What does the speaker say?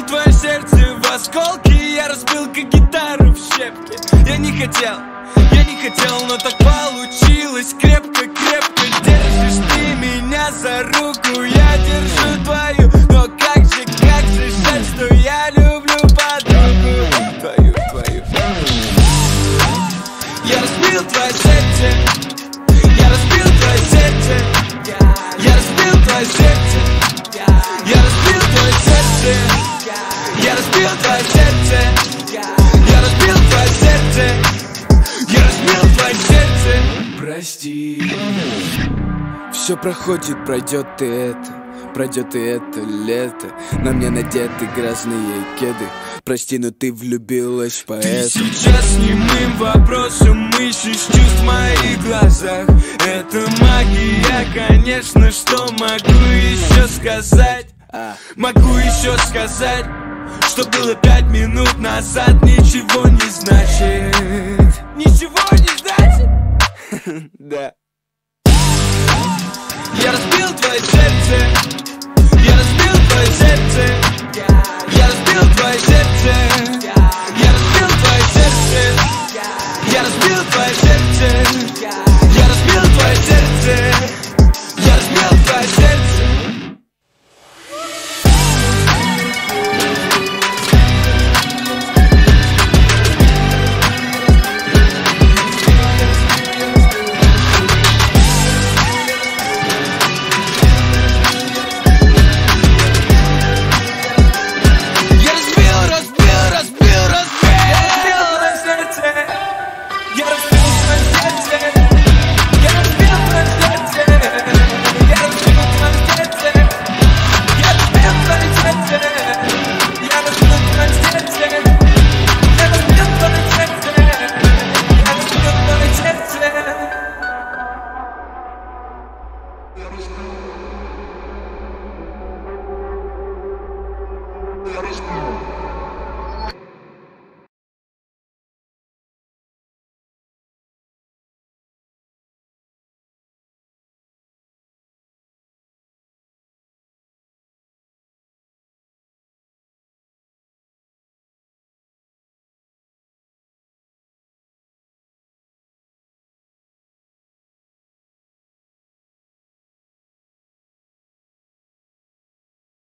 разбил твое сердце в осколки, я разбил как гитару в щепки. Я не хотел, но так получилось. Крепко, крепко держишь ты меня за руку, я держу твою. Но как же жаль, что я люблю подругу твою. Я разбил твое сердце, я разбил твое сердце, я разбил твое сердце, я разбил твое сердце, я разбил твое сердце, я разбил твое сердце, я разбил твое сердце. Прости. Все проходит, пройдет и это, пройдет и это лето. На мне надеты грязные кеды. Прости, но ты влюбилась в поэта. Ты сейчас немым вопросом ищешь чувств в моих глазах. Это магия, конечно, что могу еще сказать? Могу еще сказать, что было 5 минут назад, ничего не значит. Ничего не значит? Да. Я разбил твое сердце, я разбил твое сердце, я разбил твое сердце, я разбил твое сердце, я разбил твое сердце, я разбил твое сердце, я разбил твое сердце. Let us go.